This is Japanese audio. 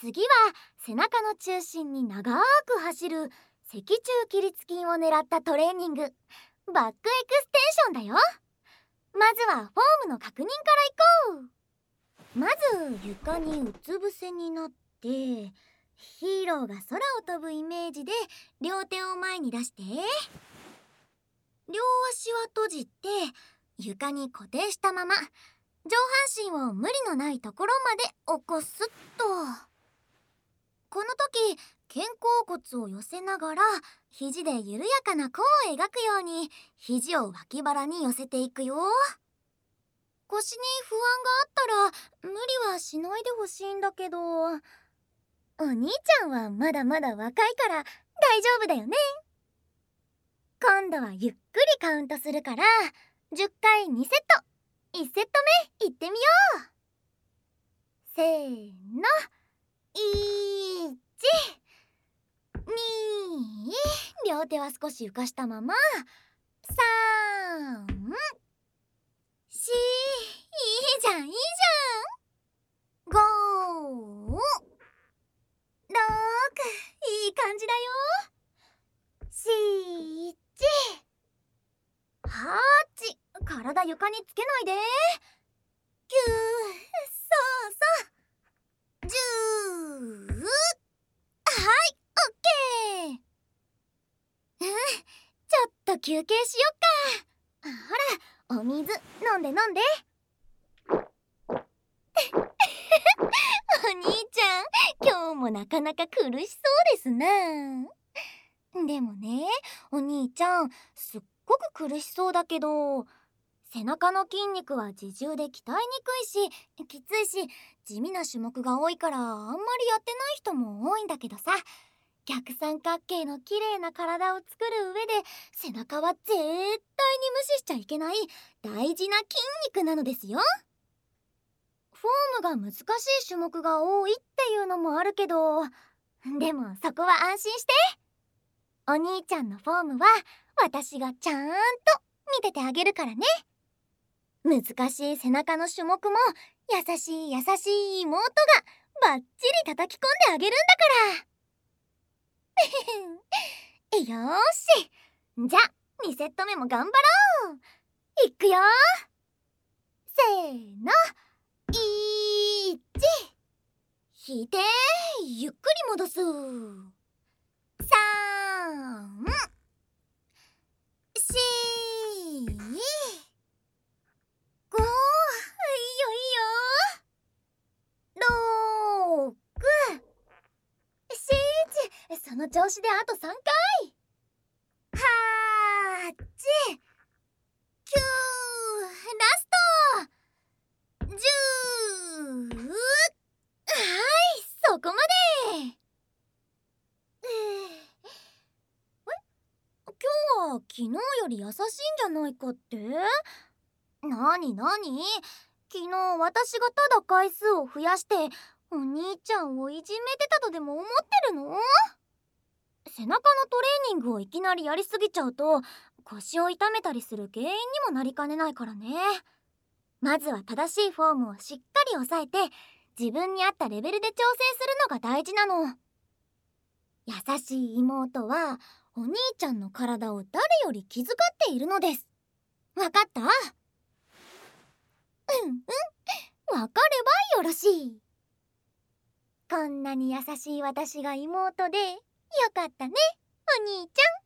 次は背中の中心に長く走る脊柱起立筋を狙ったトレーニング、バックエクステンションだよ。まずはフォームの確認からいこう。まず床にうつ伏せになって、ヒーローが空を飛ぶイメージで両手を前に出して、両足は閉じて床に固定したまま上半身を無理のないところまで起こすっと。この時肩甲骨を寄せながら肘で緩やかな弧を描くように肘を脇腹に寄せていくよ。腰に不安があったら無理はしないでほしいんだけど、お兄ちゃんはまだまだ若いから大丈夫だよね。今度はゆっくりカウントするから10回2セット。1セット目いってみよう。せーの、1、2、両手は少し浮かしたまま、3、4、いいじゃんいいじゃん、5、6、いい感じだよ。7、8、体床につけないで。9、そうそう、10、はい、オッケー。ちょっと休憩しよっか。ほら、お水飲んで飲んで。お兄ちゃん、今日もなかなか苦しそうですな。でもね、お兄ちゃんすっごく苦しそうだけど、背中の筋肉は自重で鍛えにくいしきついし地味な種目が多いからあんまりやってない人も多いんだけどさ、逆三角形の綺麗な体を作る上で背中は絶対に無視しちゃいけない大事な筋肉なのですよ。フォームが難しい種目が多いっていうのもあるけど、でもそこは安心して。お兄ちゃんのフォームは私がちゃんと見ててあげるからね。難しい背中の種目も優しい優しい妹がバッチリ叩き込んであげるんだからよーし、じゃあ2セット目も頑張ろう。いくよ、せーの、1、引いてゆっくり戻す。3、4、5、いいよいいよ、6、7、その調子であと3回。8、9、ラスト、10、はい、そこまで。今日は昨日より優しいんじゃないかって？なになに？昨日私がただ回数を増やしてお兄ちゃんをいじめてたとでも思ってるの？背中のトレーニングをいきなりやりすぎちゃうと腰を痛めたりする原因にもなりかねないからね。まずは正しいフォームをしっかり抑えて自分に合ったレベルで調整するのが大事なの。優しい妹はお兄ちゃんの体を誰より気遣っているのです。わかった？わかればよろしい。こんなに優しい私が妹でよかったね、お兄ちゃん。